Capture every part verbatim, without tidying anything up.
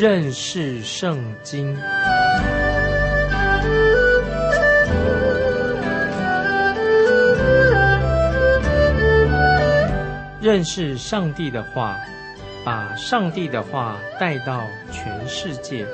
认识圣经。认识上帝的话，把上帝的话带到全世界。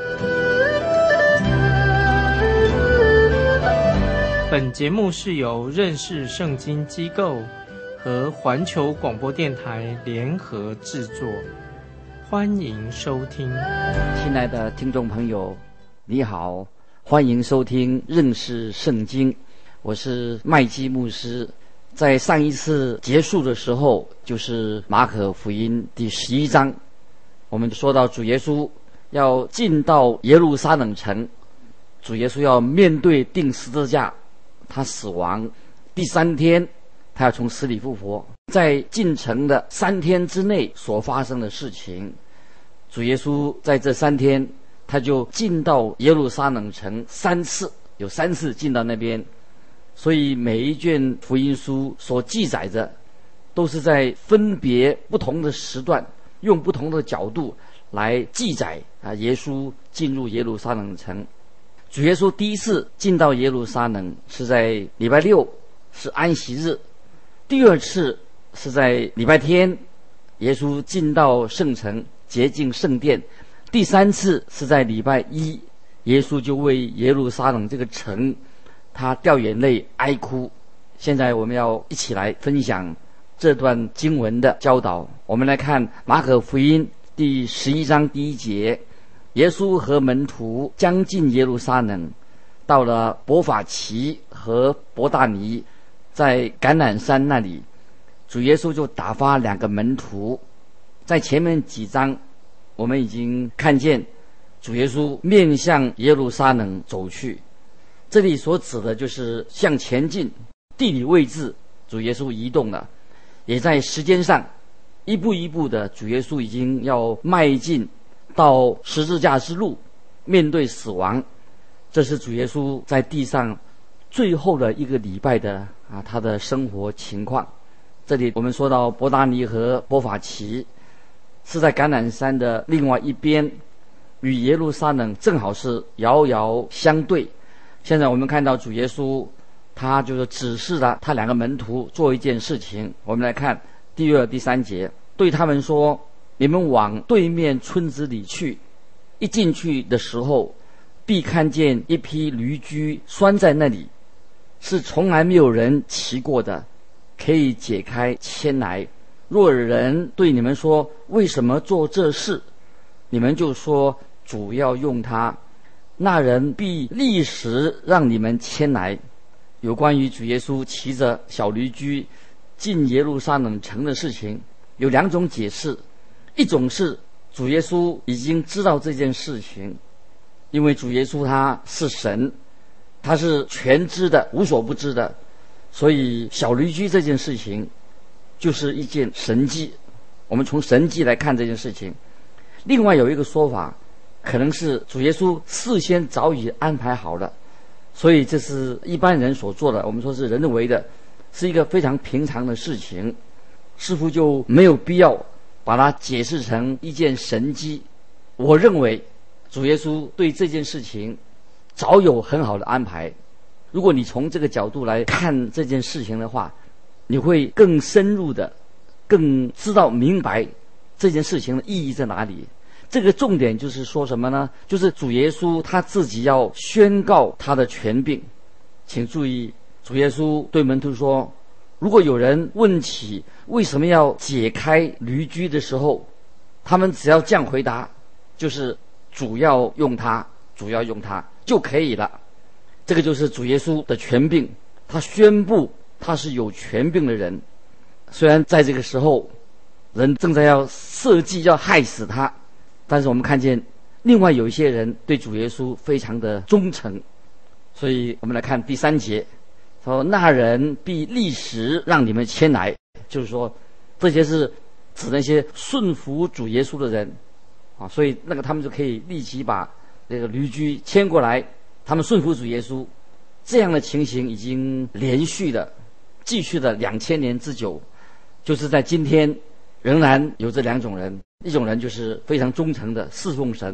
本节目是由认识圣经机构和环球广播电台联合制作，欢迎收听。 亲爱的听众朋友，你好，欢迎收听认识圣经，我是麦基牧师。在上一次结束的时候，就是马可福音第十一章，我们说到主耶稣要进到耶路撒冷城，主耶稣要面对钉十字架，他死亡，第三天他要从死里复活。在进城的三天之内所发生的事情，主耶稣在这三天他就进到耶路撒冷城三次，有三次进到那边。所以每一卷福音书所记载着，都是在分别不同的时段，用不同的角度来记载啊，耶稣进入耶路撒冷城。主耶稣第一次进到耶路撒冷是在礼拜六，是安息日；第二次是在礼拜天，耶稣进到圣城洁净圣殿；第三次是在礼拜一，耶稣就为耶路撒冷这个城他掉眼泪哀哭。现在我们要一起来分享这段经文的教导。我们来看马可福音第十一章第一节，耶稣和门徒将近耶路撒冷，到了伯法其和伯大尼，在橄榄山那里，主耶稣就打发两个门徒。在前面几章我们已经看见主耶稣面向耶路撒冷走去，这里所指的就是向前进，地理位置主耶稣移动了，也在时间上一步一步的，主耶稣已经要迈进到十字架之路，面对死亡。这是主耶稣在地上最后的一个礼拜的啊，他的生活情况。这里我们说到伯大尼和伯法其是在橄榄山的另外一边，与耶路撒冷正好是遥遥相对。现在我们看到主耶稣他就是指示了他两个门徒做一件事情。我们来看第二第三节，对他们说，你们往对面村子里去，一进去的时候必看见一匹驴驹拴在那里，是从来没有人骑过的，可以解开牵来。若有人对你们说，为什么做这事，你们就说，主要用它，那人必立时让你们牵来。有关于主耶稣骑着小驴驹进耶路撒冷城的事情，有两种解释。一种是主耶稣已经知道这件事情，因为主耶稣他是神，他是全知的，无所不知的，所以小驴驹这件事情就是一件神迹。我们从神迹来看这件事情。另外有一个说法，可能是主耶稣事先早已安排好了，所以这是一般人所做的，我们说是人为的，是一个非常平常的事情，似乎就没有必要把它解释成一件神迹。我认为主耶稣对这件事情早有很好的安排。如果你从这个角度来看这件事情的话，你会更深入的更知道明白这件事情的意义在哪里。这个重点就是说什么呢？就是主耶稣他自己要宣告他的权柄。请注意，主耶稣对门徒说，如果有人问起为什么要解开驴驹的时候，他们只要这样回答，就是主要用它，主要用它就可以了。这个就是主耶稣的权柄，他宣布他是有权柄的人。虽然在这个时候人正在要设计要害死他，但是我们看见另外有一些人对主耶稣非常的忠诚。所以我们来看第三节，说那人必立时让你们牵来，就是说这些是指那些顺服主耶稣的人啊，所以那个他们就可以立即把这个驴驹牵过来，他们顺服主耶稣。这样的情形已经连续的继续了两千年之久，就是在今天仍然有这两种人，一种人就是非常忠诚的侍奉神，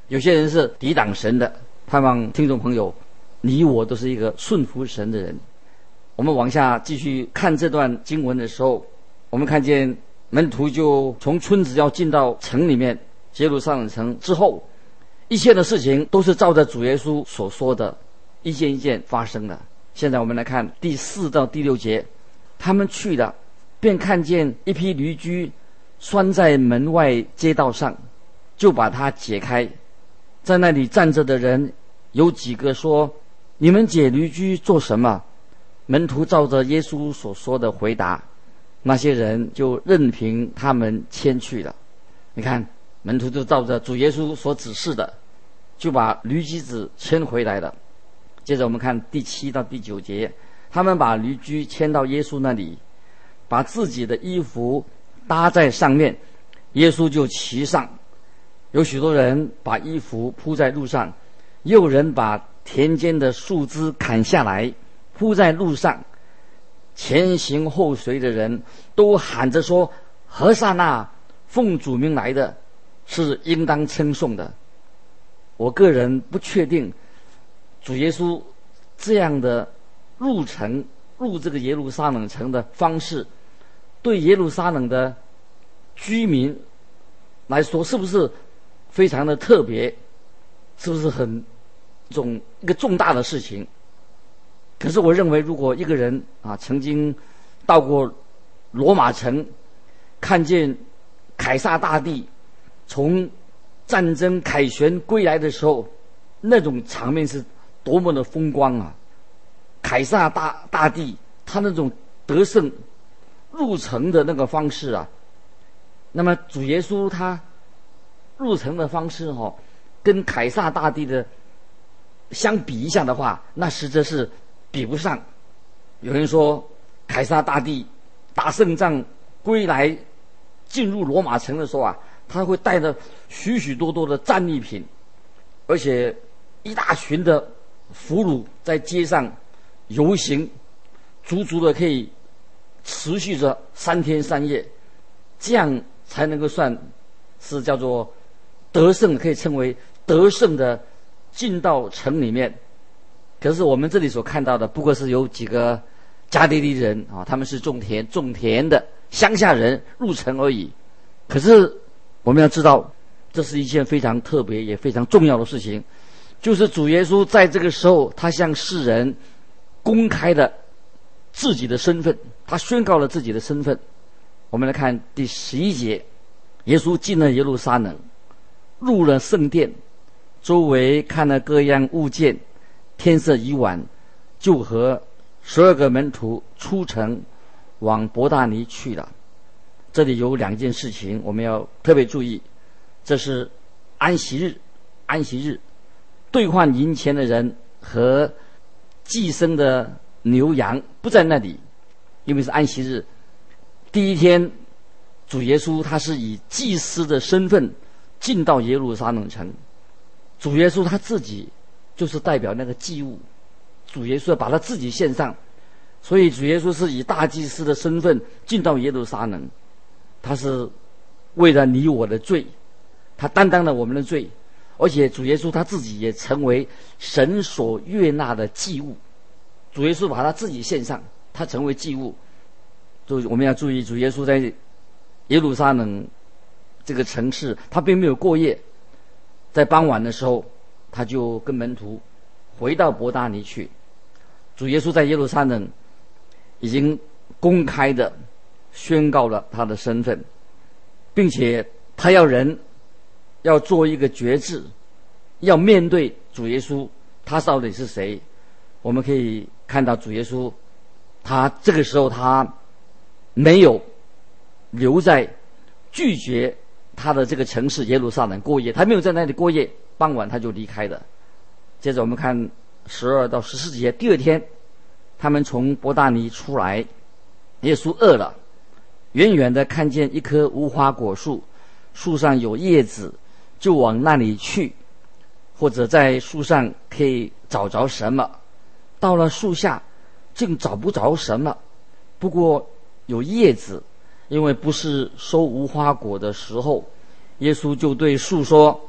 有些人是抵挡神的。盼望听众朋友，你我都是一个顺服神的人。我们往下继续看这段经文的时候，我们看见门徒就从村子要进到城里面，耶路撒冷城之后，一切的事情都是照着主耶稣所说的一件一件发生的。现在我们来看第四到第六节，他们去了，便看见一匹驴驹拴在门外街道上，就把它解开。在那里站着的人有几个说：你们解驴驹做什么？门徒照着耶稣所说的回答，那些人就任凭他们牵去了。你看，门徒就照着主耶稣所指示的，就把驴驹子牵回来了。接着我们看第七到第九节，他们把驴驹牵到耶稣那里，把自己的衣服搭在上面，耶稣就骑上。有许多人把衣服铺在路上，也有人把田间的树枝砍下来铺在路上。前行后随的人都喊着说：何撒那，奉主名来的是应当称颂的。我个人不确定主耶稣这样的入城入这个耶路撒冷城的方式，对耶路撒冷的居民来说是不是非常的特别，是不是很重一个重大的事情？可是我认为，如果一个人啊曾经到过罗马城，看见凯撒大帝从战争凯旋归来的时候，那种场面是多么的风光啊！凯撒大大帝他那种得胜入城的那个方式啊，那么主耶稣他入城的方式哈、哦，跟凯撒大帝的相比一下的话，那实则是比不上。有人说，凯撒大帝打胜仗归来，进入罗马城的时候啊，他会带着许许多多的战利品，而且一大群的俘虏在街上游行，足足的可以持续着三天三夜，这样才能够算是叫做得胜，可以称为得胜的进到城里面。可是我们这里所看到的不过是有几个加利利人啊，他们是种田种田的乡下人入城而已。可是我们要知道，这是一件非常特别也非常重要的事情，就是主耶稣在这个时候，他向世人公开了自己的身份，他宣告了自己的身份。我们来看第十一节，耶稣进了耶路撒冷，入了圣殿，周围看了各样物件，天色已晚，就和十二个门徒出城往伯大尼去了。这里有两件事情我们要特别注意，这是安息日，安息日兑换银钱的人和寄生的牛羊不在那里，因为是安息日。第一天，主耶稣他是以祭司的身份进到耶路撒冷城，主耶稣他自己就是代表那个祭物，主耶稣把他自己献上，所以主耶稣是以大祭司的身份进到耶路撒冷，他是为了你我的罪，他担当了我们的罪，而且主耶稣他自己也成为神所悦纳的祭物，主耶稣把他自己献上，他成为祭物。所以我们要注意，主耶稣在耶路撒冷这个城市他并没有过夜，在傍晚的时候他就跟门徒回到伯大尼去。主耶稣在耶路撒冷已经公开的宣告了他的身份，并且他要人要做一个决志，要面对主耶稣他到底是谁。我们可以看到主耶稣他这个时候他没有留在拒绝他的这个城市耶路撒冷过夜，他没有在那里过夜，傍晚他就离开了。接着我们看十二到十四节，第二天他们从伯大尼出来，耶稣饿了，远远的看见一棵无花果树，树上有叶子，就往那里去，或者在树上可以找着什么。到了树下竟找不着什么，不过有叶子，因为不是收无花果的时候。耶稣就对树说：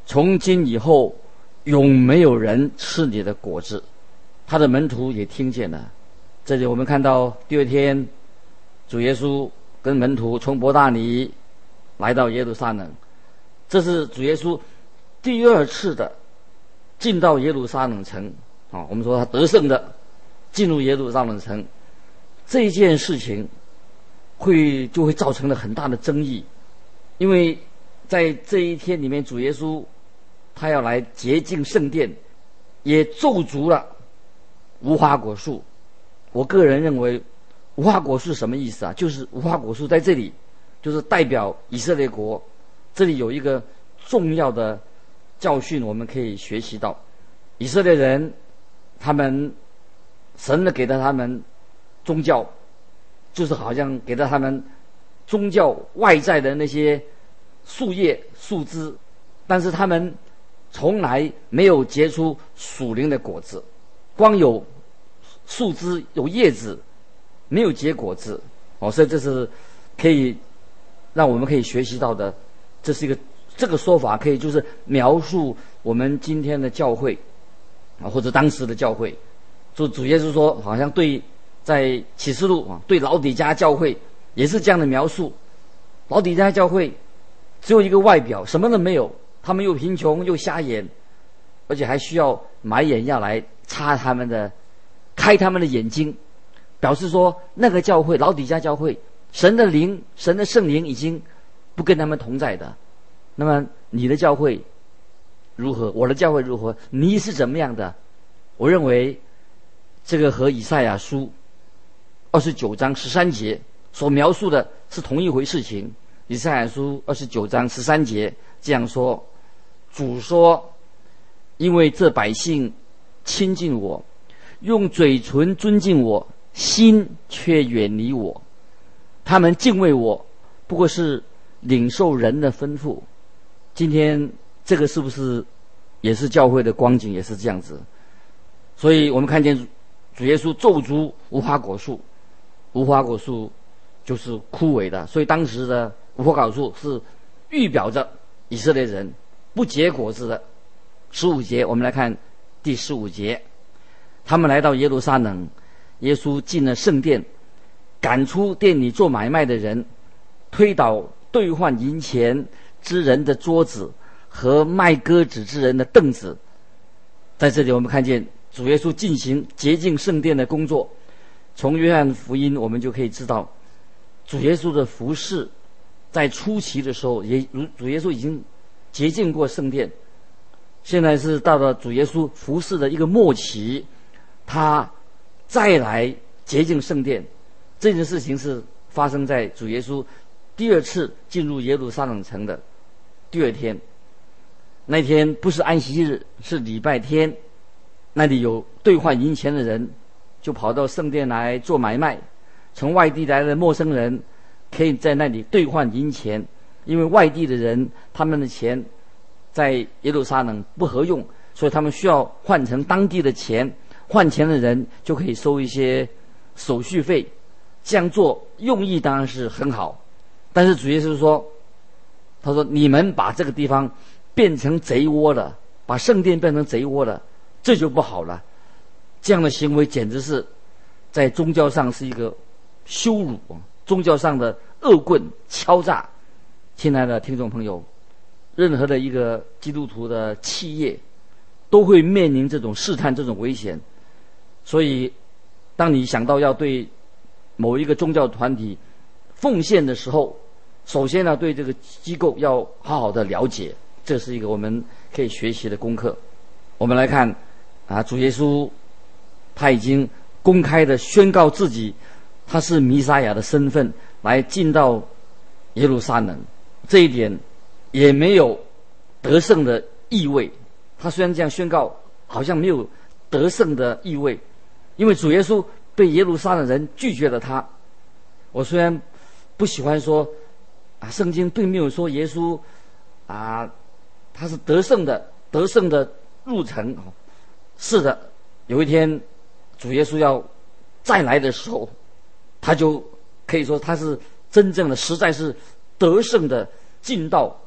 从今以后永没有人吃你的果子。他的门徒也听见了。这里我们看到第二天，主耶稣跟门徒从伯大尼来到耶路撒冷，这是主耶稣第二次的进到耶路撒冷城啊。我们说他得胜的进入耶路撒冷城，这件事情会就会造成了很大的争议，因为在这一天里面，主耶稣他要来洁净圣殿，也咒诅了无花果树。我个人认为无花果树什么意思啊？就是无花果树在这里就是代表以色列国。这里有一个重要的教训我们可以学习到，以色列人他们神的给了他们宗教，就是好像给了他们宗教外在的那些树叶树枝，但是他们从来没有结出属灵的果子，光有树枝有叶子，没有结果子。哦，所以这是可以让我们可以学习到的。这是一个这个说法可以就是描述我们今天的教会啊，或者当时的教会。就主耶稣说，好像对在启示录啊，对老底嘉教会也是这样的描述。老底嘉教会只有一个外表，什么都没有，他们又贫穷又瞎眼，而且还需要买眼药来擦他们的开他们的眼睛，表示说那个教会老底嘉教会神的灵神的圣灵已经不跟他们同在的。那么你的教会如何？我的教会如何？你是怎么样的？我认为这个和以赛亚书二十九章十三节所描述的是同一回事情。以赛亚书二十九章十三节这样说：主说，因为这百姓亲近我，用嘴唇尊敬我，心却远离我。他们敬畏我，不过是领受人的吩咐。今天这个是不是也是教会的光景？也是这样子。所以我们看见主耶稣咒诅无花果树，无花果树就是枯萎的，所以当时的无花果树是预表着以色列人不结果子的。十五节，我们来看第十五节，他们来到耶路撒冷，耶稣进了圣殿，赶出店里做买卖的人，推倒兑换银钱之人的桌子和卖鸽子之人的凳子。在这里我们看见主耶稣进行洁净圣殿的工作。从约翰福音我们就可以知道，主耶稣的服事在初期的时候，也主耶稣已经洁净过圣殿。现在是到了主耶稣服事的一个末期，他再来洁净圣殿。这件事情是发生在主耶稣第二次进入耶路撒冷城的第二天。那天不是安息日，是礼拜天。那里有兑换银钱的人就跑到圣殿来做买卖，从外地来的陌生人可以在那里兑换银钱，因为外地的人他们的钱在耶路撒冷不合用，所以他们需要换成当地的钱。换钱的人就可以收一些手续费，这样做用意当然是很好。但是主耶稣说，他说你们把这个地方变成贼窝了，把圣殿变成贼窝了，这就不好了。这样的行为简直是在宗教上是一个羞辱，宗教上的恶棍敲诈。亲爱的听众朋友，任何的一个基督徒的企业都会面临这种试探，这种危险。所以当你想到要对某一个宗教团体奉献的时候，首先呢，对这个机构要好好的了解，这是一个我们可以学习的功课。我们来看啊，主耶稣他已经公开的宣告自己他是弥撒亚的身份，来进到耶路撒冷，这一点也没有得胜的意味。他虽然这样宣告，好像没有得胜的意味，因为主耶稣被耶路撒冷人拒绝了他。我虽然不喜欢说啊，圣经并没有说耶稣啊他是得胜的，得胜的入城。是的，有一天主耶稣要再来的时候，他就可以说他是真正的实在是得胜的进到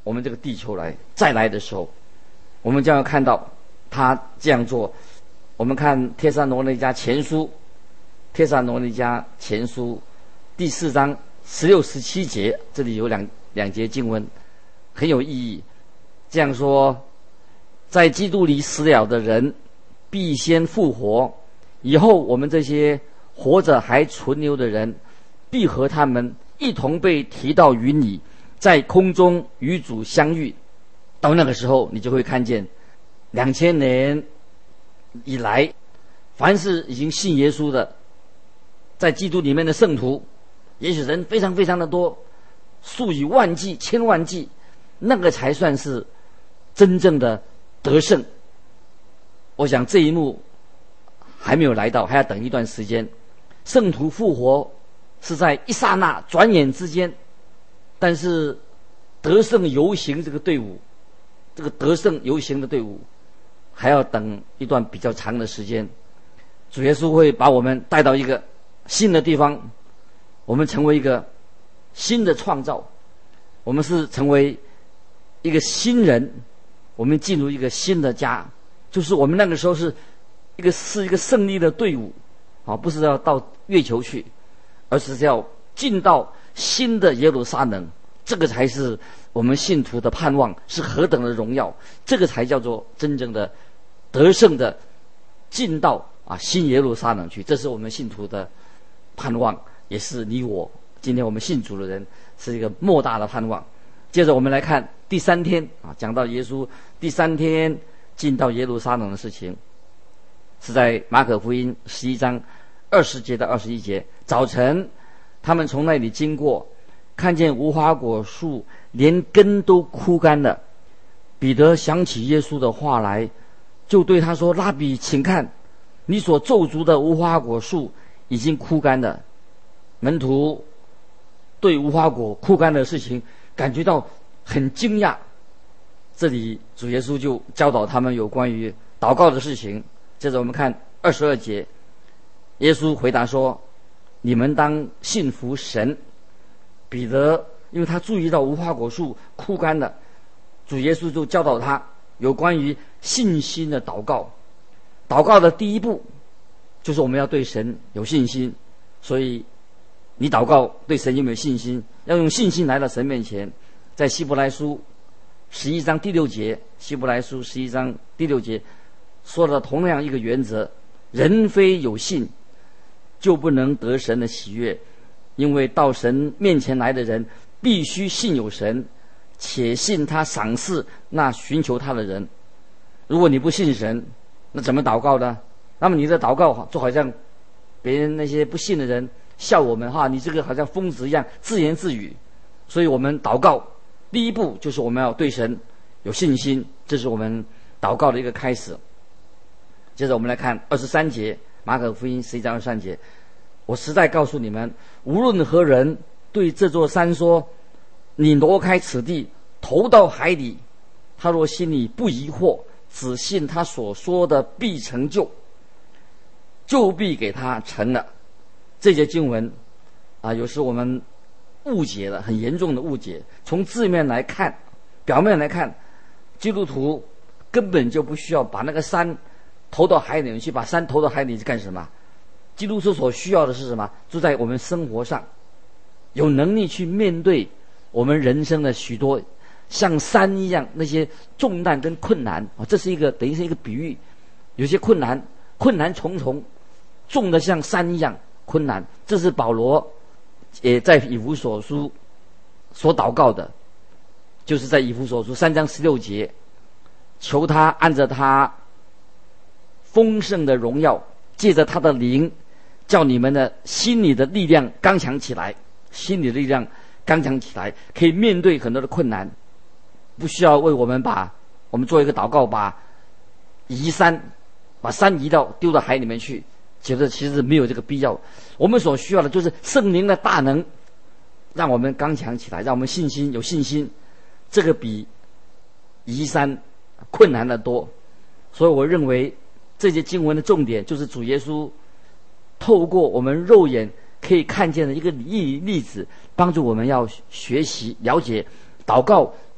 我们这个地球来再来的时候，我们将要看到他这样做。我们看帖撒罗尼迦前书，帖撒罗尼迦前书第四章十六十七节，这里有两两节经文很有意义。这样说，在基督里死了的人必先复活，以后我们这些活着还存留的人必和他们一同被提到云里，在空中与主相遇。到那个时候，你就会看见两千年以来，凡是已经信耶稣的，在基督里面的圣徒，也许人非常非常的多，数以万计、千万计，那个才算是真正的得胜。我想这一幕还没有来到，还要等一段时间。圣徒复活是在一刹那、转眼之间，但是得胜游行这个队伍，这个得胜游行的队伍，还要等一段比较长的时间。主耶稣会把我们带到一个新的地方，我们成为一个新的创造，我们是成为一个新人，我们进入一个新的家，就是我们那个时候是一个是一个胜利的队伍啊，不是要到月球去，而是要进到新的耶路撒冷。这个才是我们信徒的盼望，是何等的荣耀！这个才叫做真正的得胜的进到啊新耶路撒冷去。这是我们信徒的盼望，也是你我今天我们信主的人是一个莫大的盼望。接着我们来看第三天啊，讲到耶稣第三天进到耶路撒冷的事情，是在马可福音十一章二十节到二十一节。早晨，他们从那里经过，看见无花果树连根都枯干了。彼得想起耶稣的话来，就对他说：“拉比，请看，你所咒诅的无花果树已经枯干了。”门徒对无花果枯干的事情感觉到很惊讶。这里主耶稣就教导他们有关于祷告的事情。接着我们看二十二节，耶稣回答说：“你们当信服神。”彼得因为他注意到无花果树枯干了，主耶稣就教导他有关于信心的祷告。祷告的第一步就是我们要对神有信心，所以你祷告对神有没有信心，要用信心来到神面前。在希伯来书十一章第六节，希伯来书十一章第六节说了同样一个原则：人非有信，就不能得神的喜悦。因为到神面前来的人必须信有神，且信他赏赐那寻求他的人。如果你不信神，那怎么祷告呢？那么你的祷告就好像别人那些不信的人笑我们哈，你这个好像疯子一样自言自语。所以我们祷告第一步就是我们要对神有信心，这是我们祷告的一个开始。接着我们来看二十三节，马可福音十一章二十三节。我实在告诉你们，无论何人对这座山说：“你挪开此地，投到海里”，他若心里不疑惑，只信他所说的必成就，就必给他成了。这节经文啊，有时我们误解了，很严重的误解。从字面来看，表面来看，基督徒根本就不需要把那个山投到海里面去，把山投到海里去干什么？基督徒所需要的是什么？就在我们生活上有能力去面对我们人生的许多像山一样那些重担跟困难啊，这是一个等于是一个比喻。有些困难困难重重，重的像山一样困难，这是保罗也在以弗所书所祷告的，就是在以弗所书三章十六节，求他按着他丰盛的荣耀，借着他的灵，叫你们的心里的力量刚强起来，心里的力量刚强起来，可以面对很多的困难。不需要为我们把我们做一个祷告，把移山，把山移到丢到海里面去，觉得其实没有这个必要。我们所需要的就是圣灵的大能，让我们刚强起来，让我们信心有信心，这个比移山困难的多。所以我认为这些经文的重点就是主耶稣透过我们肉眼可以看见的一个例例子，帮助我们要学习了解祷告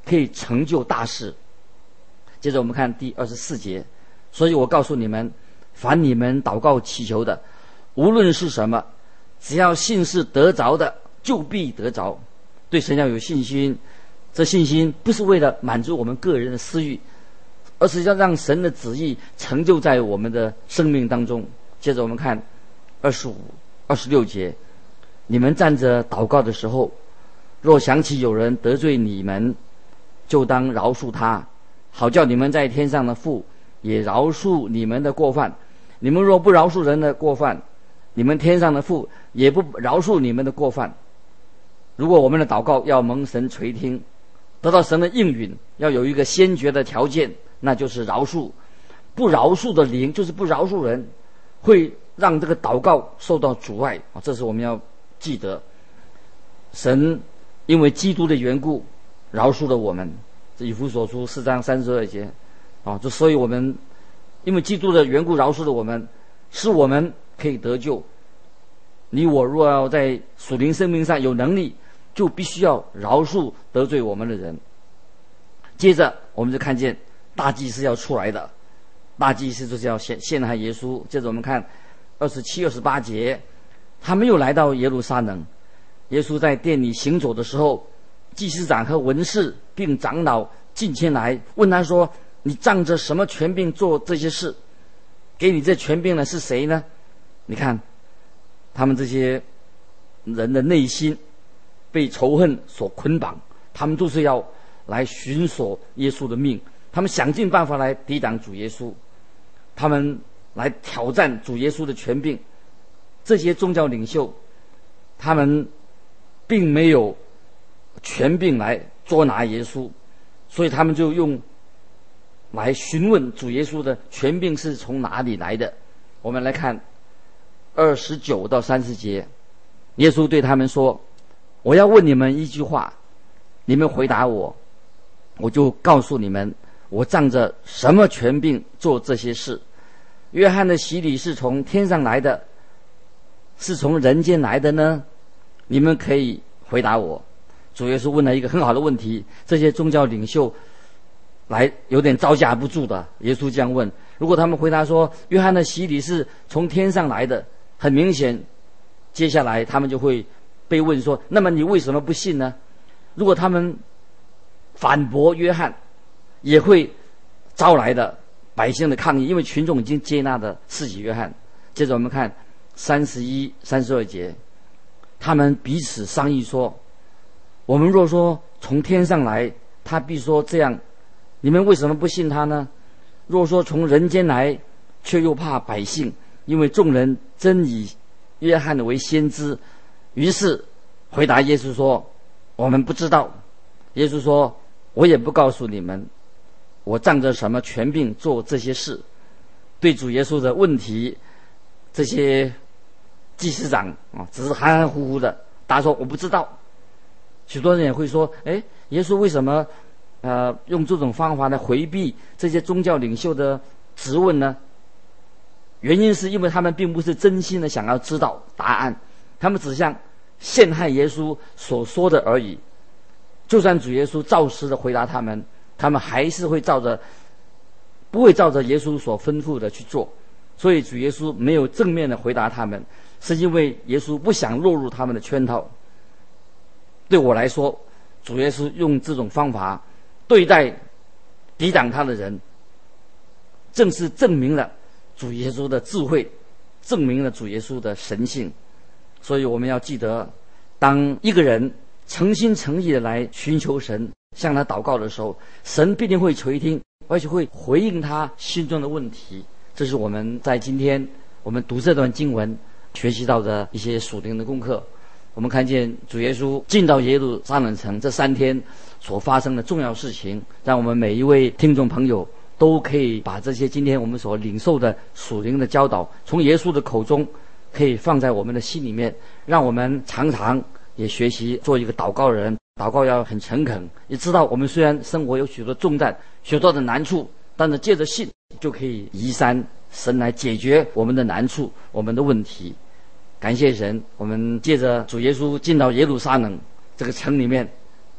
可以成就大事。接着我们看第二十四节，所以我告诉你们，凡你们祷告祈求的，无论是什么，只要信是得着的，就必得着。对神要有信心，这信心不是为了满足我们个人的私欲，而是要让神的旨意成就在我们的生命当中。接着我们看二十五、二十六节，你们站着祷告的时候，若想起有人得罪你们，就当饶恕他，好叫你们在天上的父也饶恕你们的过犯。你们若不饶恕人的过犯，你们天上的父也不饶恕你们的过犯。如果我们的祷告要蒙神垂听，得到神的应允，要有一个先决的条件，那就是饶恕。不饶恕的灵就是不饶恕人，会让这个祷告受到阻碍。这是我们要记得，神因为基督的缘故饶恕了我们，这以弗所书四章三十二节啊，就所以我们因为基督的缘故饶恕了我们，使我们可以得救。你我若要在属灵生命上有能力，就必须要饶恕得罪我们的人。接着我们就看见大祭司要出来的，大祭司就是要陷陷害耶稣。接着我们看二十七、二十八节，他们又来到耶路撒冷。耶稣在殿里行走的时候，祭司长和文士并长老进前来，问他说：“你仗着什么权柄做这些事？给你这权柄的是谁呢？”你看，他们这些人的内心被仇恨所捆绑，他们都是要来寻索耶稣的命，他们想尽办法来抵挡主耶稣，他们来挑战主耶稣的权柄。这些宗教领袖，他们并没有权柄来捉拿耶稣，所以他们就用来询问主耶稣的权柄是从哪里来的。我们来看二十九到三十节，耶稣对他们说：“我要问你们一句话，你们回答我，我就告诉你们，我仗着什么权柄做这些事。约翰的洗礼是从天上来的，是从人间来的呢？你们可以回答我。”主耶稣问了一个很好的问题，这些宗教领袖来有点招架不住的。耶稣这样问，如果他们回答说约翰的洗礼是从天上来的，很明显接下来他们就会被问说，那么你为什么不信呢？如果他们反驳约翰，也会招来的百姓的抗议，因为群众已经接纳的施洗约翰。接着我们看三十一、三十二节，他们彼此商议说：“我们若说从天上来，他必说这样，你们为什么不信他呢？若说从人间来，却又怕百姓，因为众人真以约翰为先知。”于是回答耶稣说：“我们不知道。”耶稣说：“我也不告诉你们，我仗着什么权柄做这些事。”对主耶稣的问题，这些祭司长啊，只是含含糊糊的答说：“我不知道。”许多人也会说：“哎，耶稣为什么呃用这种方法来回避这些宗教领袖的质问呢？”原因是因为他们并不是真心的想要知道答案，他们只像陷害耶稣所说的而已。就算主耶稣照实的回答他们，他们还是会照着不会照着耶稣所吩咐的去做。所以主耶稣没有正面的回答他们，是因为耶稣不想落入他们的圈套。对我来说，主耶稣用这种方法对待抵挡他的人，正是证明了主耶稣的智慧，证明了主耶稣的神性。所以我们要记得，当一个人诚心诚意的来寻求神，向他祷告的时候，神必定会垂听，而且会回应他心中的问题。这是我们在今天我们读这段经文学习到的一些属灵的功课。我们看见主耶稣进到耶路撒冷城这三天所发生的重要事情，让我们每一位听众朋友都可以把这些今天我们所领受的属灵的教导，从耶稣的口中可以放在我们的心里面，让我们常常也学习做一个祷告人。祷告要很诚恳，也知道我们虽然生活有许多重担，许多的难处，但是借着信就可以移山，神来解决我们的难处，我们的问题。感谢神，我们借着主耶稣进到耶路撒冷这个城里面，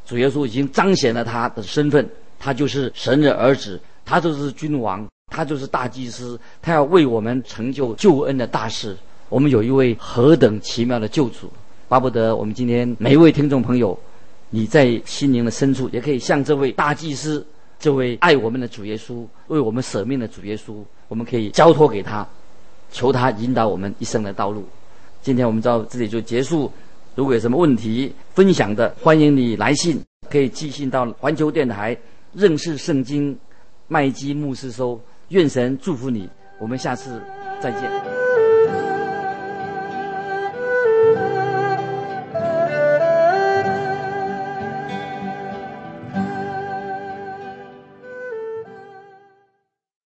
主耶稣已经彰显了他的身份，他就是神的儿子，他就是君王，他就是大祭司，他要为我们成就救恩的大事。我们有一位何等奇妙的救主，巴不得我们今天每一位听众朋友，你在心灵的深处也可以向这位大祭司，这位爱我们的主耶稣，为我们舍命的主耶稣，我们可以交托给他，求他引导我们一生的道路。今天我们到这里就结束，如果有什么问题分享的，欢迎你来信，可以寄信到环球电台认识圣经麦基牧师收。愿神祝福你，我们下次再见。